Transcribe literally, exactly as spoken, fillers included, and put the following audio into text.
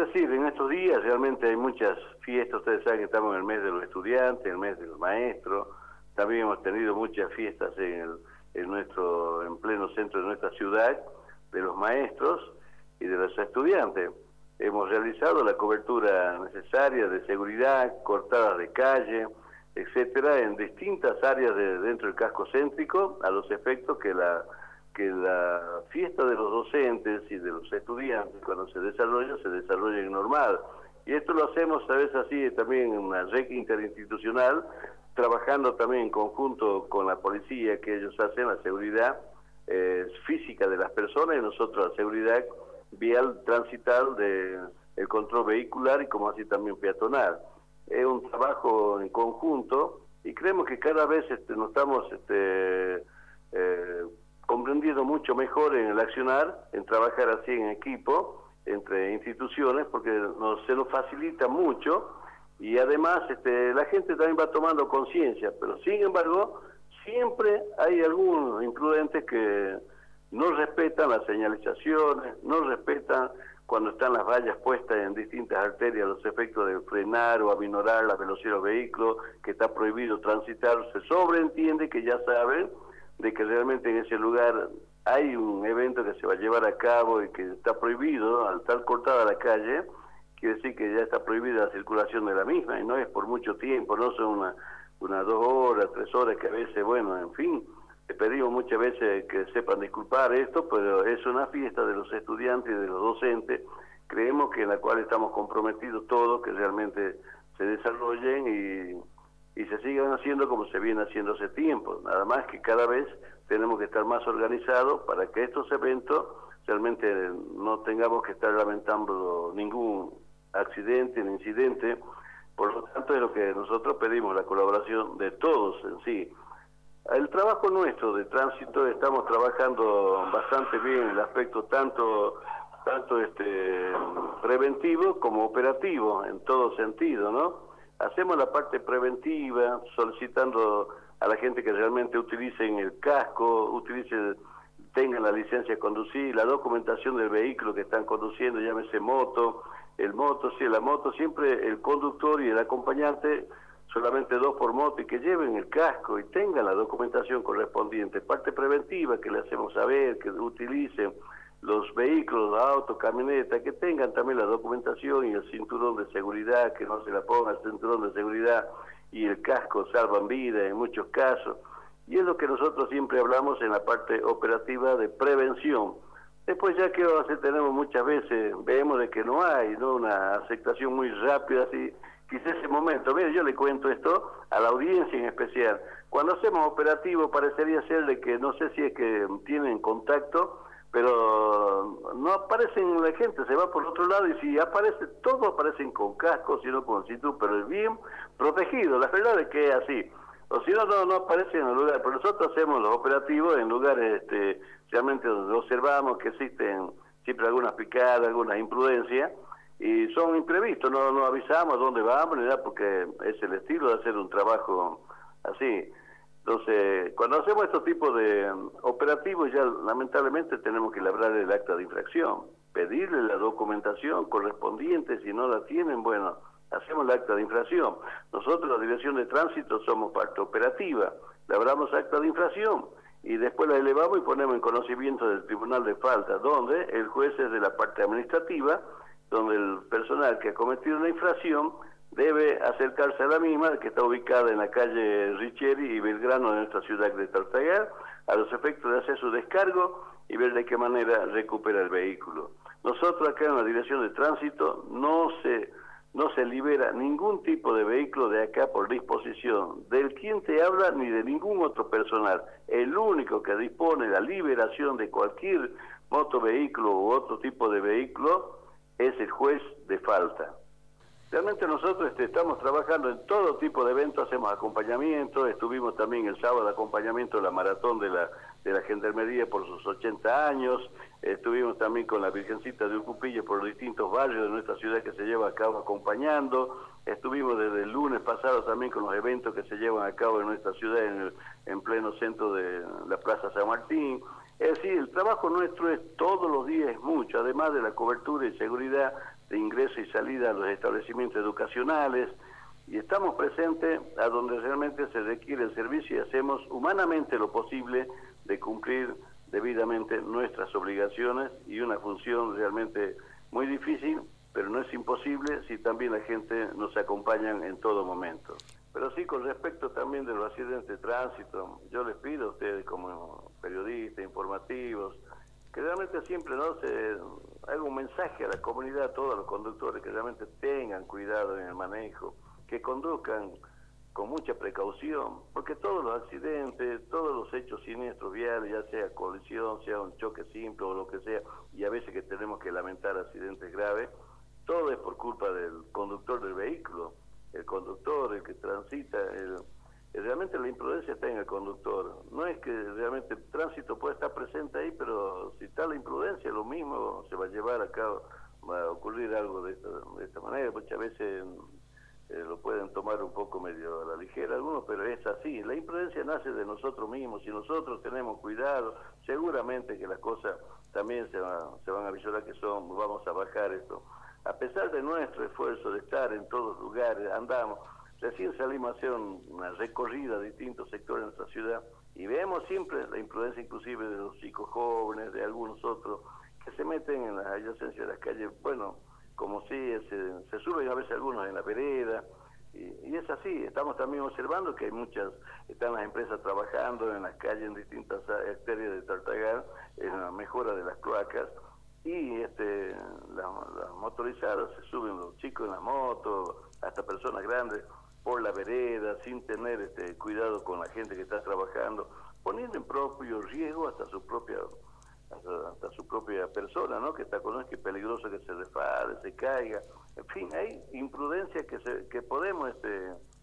decir, en estos días realmente hay muchas fiestas. Ustedes saben que estamos en el mes de los estudiantes, el mes de los maestros. También hemos tenido muchas fiestas en, el, en nuestro en pleno centro de nuestra ciudad, de los maestros y de los estudiantes. Hemos realizado la cobertura necesaria de seguridad, cortadas de calle, etcétera, en distintas áreas de dentro del casco céntrico, a los efectos que la que la fiesta de los docentes y de los estudiantes, cuando se desarrolla, se desarrolla en normal. Y esto lo hacemos a veces así también en una red interinstitucional, trabajando también en conjunto con la policía, que ellos hacen la seguridad eh, física de las personas y nosotros la seguridad vial transital de el control vehicular y como así también peatonal. Es un trabajo en conjunto y creemos que cada vez este, nos estamos este, eh, comprendiendo mucho mejor en el accionar, en trabajar así en equipo, entre instituciones, porque nos, se nos facilita mucho y además este, la gente también va tomando conciencia, pero sin embargo siempre hay algunos imprudentes que no respetan las señalizaciones, no respetan cuando están las vallas puestas en distintas arterias los efectos de frenar o aminorar la velocidad de los vehículos, que está prohibido transitar. Se sobreentiende que ya saben de que realmente en ese lugar hay un evento que se va a llevar a cabo y que está prohibido. Al estar cortada la calle, quiere decir que ya está prohibida la circulación de la misma, y no es por mucho tiempo, no son una, una dos horas, tres horas, que a veces, bueno, en fin, le pedimos muchas veces que sepan disculpar esto, pero es una fiesta de los estudiantes y de los docentes, creemos que en la cual estamos comprometidos todos, que realmente se desarrollen y y se sigan haciendo como se viene haciendo hace tiempo. Nada más que cada vez tenemos que estar más organizados para que estos eventos realmente no tengamos que estar lamentando ningún accidente ni incidente. Por lo tanto, es lo que nosotros pedimos, la colaboración de todos en sí. El trabajo nuestro de tránsito, estamos trabajando bastante bien en el aspecto tanto tanto este preventivo como operativo, en todo sentido, ¿no? Hacemos la parte preventiva, solicitando a la gente que realmente utilicen el casco, utilicen, tengan la licencia de conducir, la documentación del vehículo que están conduciendo, llámese moto, el moto, sí, la moto, siempre el conductor y el acompañante, solamente dos por moto, y que lleven el casco y tengan la documentación correspondiente. Parte preventiva que le hacemos saber, que utilicen los vehículos, autos, camionetas, que tengan también la documentación y el cinturón de seguridad, que no se la pongan el cinturón de seguridad y el casco salvan vidas en muchos casos. Y es lo que nosotros siempre hablamos en la parte operativa de prevención. Después ya que tenemos muchas veces, vemos de que no hay, ¿no?, una aceptación muy rápida, así, quizás ese momento. Mire, yo le cuento esto a la audiencia en especial. Cuando hacemos operativo parecería ser de que, no sé si es que tienen contacto, pero no aparecen la gente, se va por otro lado, y si aparece, todos aparecen con casco, sino con cinturón, pero es bien protegido. La verdad es que es así, o si no, no, no aparecen en el lugar. Pero nosotros hacemos los operativos en lugares este, realmente donde observamos que existen siempre algunas picadas, algunas imprudencias, y son imprevistos, no, no avisamos dónde vamos ni nada, porque es el estilo de hacer un trabajo así. Entonces, cuando hacemos estos tipos de um, operativos, ya lamentablemente tenemos que labrar el acta de infracción, pedirle la documentación correspondiente. Si no la tienen, bueno, hacemos el acta de infracción. Nosotros, la Dirección de Tránsito, somos parte operativa, labramos acta de infracción y después la elevamos y ponemos en conocimiento del Tribunal de Falta, donde el juez es de la parte administrativa, donde el personal que ha cometido una infracción debe acercarse a la misma, que está ubicada en la calle Richieri y Belgrano de nuestra ciudad de Tartagal, a los efectos de hacer su descargo y ver de qué manera recupera el vehículo. Nosotros acá en la Dirección de Tránsito no se no se libera ningún tipo de vehículo de acá por disposición del quien te habla ni de ningún otro personal. El único que dispone la liberación de cualquier motovehículo u otro tipo de vehículo es el juez de falta. Realmente nosotros este, estamos trabajando en todo tipo de eventos, hacemos acompañamiento, estuvimos también el sábado de acompañamiento de la maratón de la, de la Gendarmería por sus ochenta años, estuvimos también con la Virgencita de Ucupilla por los distintos barrios de nuestra ciudad que se lleva a cabo acompañando, estuvimos desde el lunes pasado también con los eventos que se llevan a cabo en nuestra ciudad en, el, en pleno centro de la Plaza San Martín, Es decir, el trabajo nuestro es todos los días, es mucho, además de la cobertura y seguridad de ingreso y salida a los establecimientos educacionales, y estamos presentes a donde realmente se requiere el servicio y hacemos humanamente lo posible de cumplir debidamente nuestras obligaciones, y una función realmente muy difícil, pero no es imposible si también la gente nos acompaña en todo momento. Pero sí, con respecto también de los accidentes de tránsito, yo les pido a ustedes como periodistas, informativos, que realmente siempre no se haga un mensaje a la comunidad, a todos los conductores, que realmente tengan cuidado en el manejo, que conduzcan con mucha precaución, porque todos los accidentes, todos los hechos siniestros viales, ya sea colisión, sea un choque simple o lo que sea, y a veces que tenemos que lamentar accidentes graves, todo es por culpa del conductor del vehículo, el conductor, el que transita, el, el, realmente la imprudencia está en el conductor. No es que realmente el tránsito puede estar presente ahí, pero si está la imprudencia, lo mismo se va a llevar a cabo, va a ocurrir algo de esta, de esta manera. Muchas veces eh, lo pueden tomar un poco medio a la ligera algunos, pero es así. La imprudencia nace de nosotros mismos. Si nosotros tenemos cuidado, seguramente que las cosas también se, va, se van a visualizar que son, vamos a bajar esto. A pesar de nuestro esfuerzo de estar en todos lugares, andamos, recién salimos a hacer un, una recorrida a distintos sectores de nuestra ciudad y vemos siempre la imprudencia inclusive de los chicos jóvenes, de algunos otros, que se meten en las adyacencias de las calles, bueno, como si se, se suben a veces algunos en la vereda, y, y es así. Estamos también observando que hay muchas, están las empresas trabajando en las calles, en distintas arterias de Tartagal, en la mejora de las cloacas, y este las la motorizadas se suben los chicos en la moto, hasta personas grandes, por la vereda, sin tener este cuidado con la gente que está trabajando, poniendo en propio riesgo hasta su propia hasta, hasta su propia persona, ¿no? Que está con él, que es peligroso que se resbale, se caiga, en fin, hay imprudencia que se, que podemos este